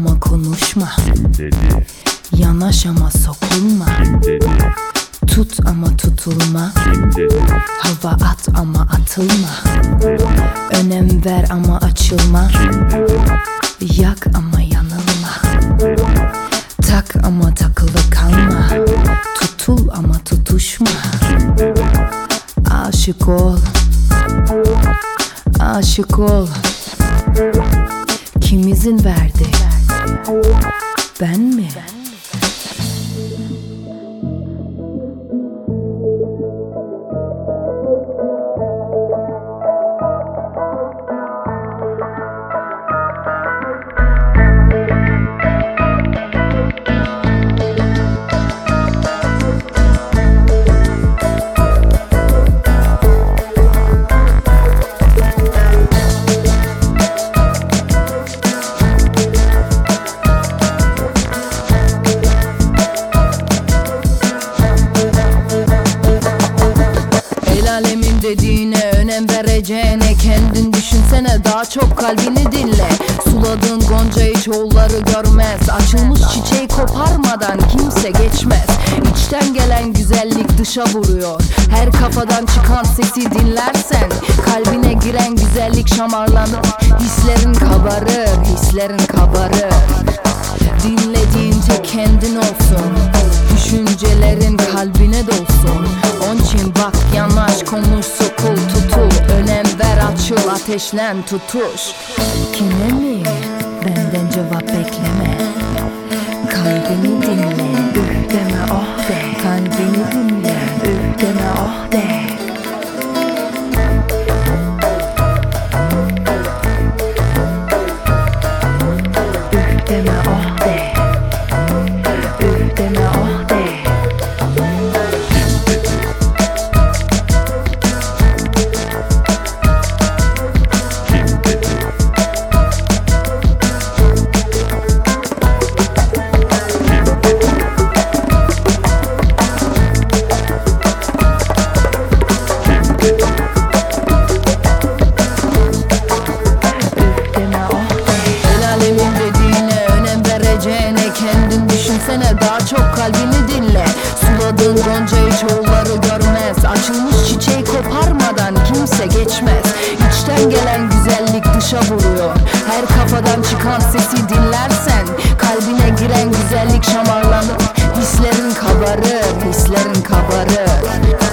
ama konuşma. Kim dedi? Yanaş ama sokulma. Kim dedi? Tut ama tutulma. Kim dedi? Hava at ama atılma. Kim dedi? Önem ver ama açılma. Kim dedi? Yak ama yanılma. Kim dedi? Tak ama takılı kalma. Kim dedi? Tutul ama tutuşma. Kim dedi? Aşık ol. Aşık ol. Kim izin verdi? Ben mi? Alemin dediğine önem vereceğine kendin düşünsene, daha çok kalbini dinle. Suladığın goncayı çoğulları görmez. Açılmış çiçeği koparmadan kimse geçmez. İçten gelen güzellik dışa vuruyor. Her kafadan çıkan sesi dinlersen kalbine giren güzellik şamarlanır. Hislerin kabarır, hislerin kabarır. Dinlediğince kendin olsun, düşüncelerin kalbine dolsun. Onun için bak, yanaş, konuş, sokul, tutul. Önem ver, açıl, ateşlen, tutuş. Kime mi? Benden cevap bekleme. Kalbini dinle, üf deme, oh de. Kalbini dinle, üf deme, oh de. Üf deme, oh de. Üf deme, oh de. Kendin düşünsene, daha çok kalbini dinle. Suladığın goncayı çoğulları görmez. Açılmış çiçeği koparmadan kimse geçmez. İçten gelen güzellik dışa vuruyor. Her kafadan çıkan sesi dinlersen kalbine giren güzellik şamarlanır. Hislerin kabarır, hislerin kabarır.